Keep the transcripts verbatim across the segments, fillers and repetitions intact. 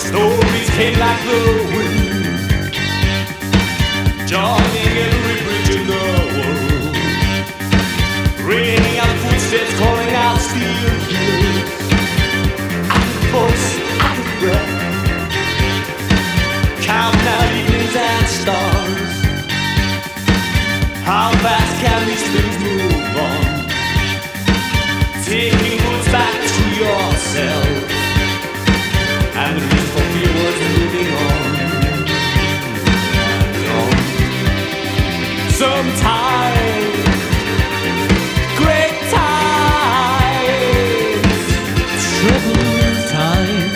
Stories came like the wind, joining every bridge in the world, ringing out footsteps, calling out steel hills. I could pulse, I could breath, counting out evenings and stars. How fast can these things move on? Taking roots back to yourself, and the reason for fear was moving on and on. Sometimes great times, troubled times.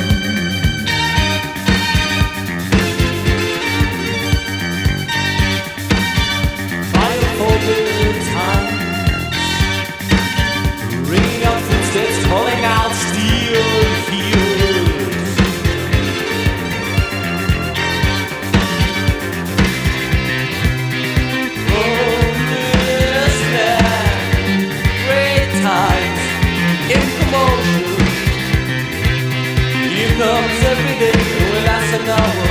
Fire for good times, ringing out footsteps, calling out steel heels. Comes every day, will last an hour.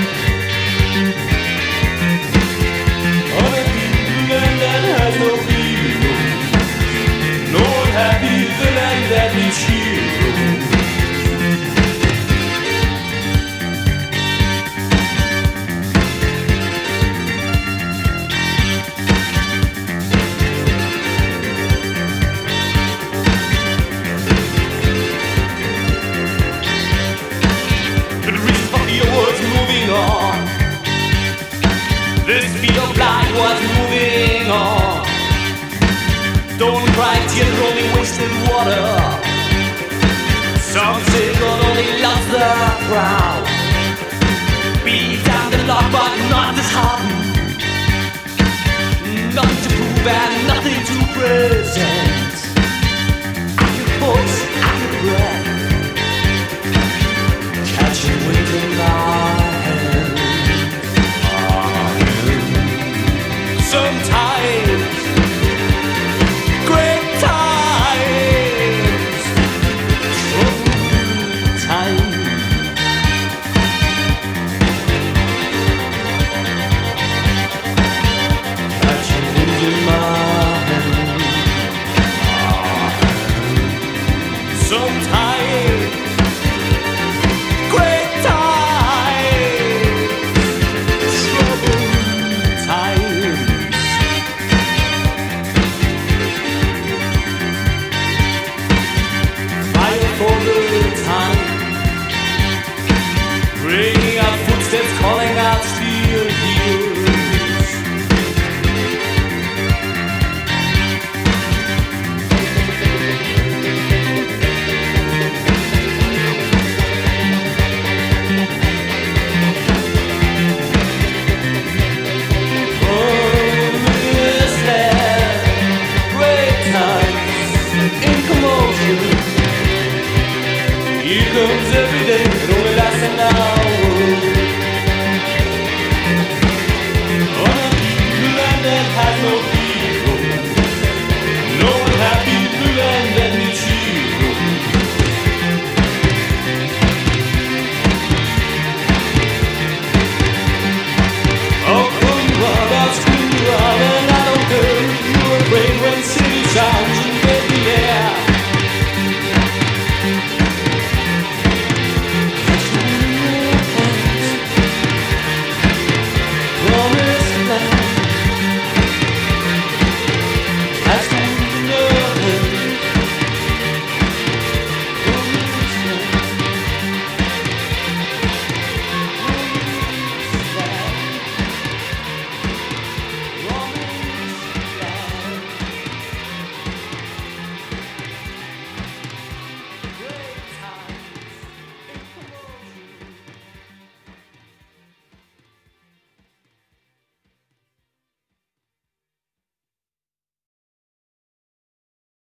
On a people land that has no heroes, no one happy the land that needs heroes. This speed of light was moving on. Don't cry, tears rolling wasted water. Some say God only loves the crowd. Beat down the lock, but not disheartened. Nothing to prove and nothing to present. I can pulse, I can breath, catching wind in my hand. Sometimes great times, troubled times. Catching wind in my hand. Sometimes great times, troubled times. For the time, ringing out footsteps, calling out steel heels. Oh, this land, great times in commotion. Here comes every day, it only lasts an hour. On a land that has no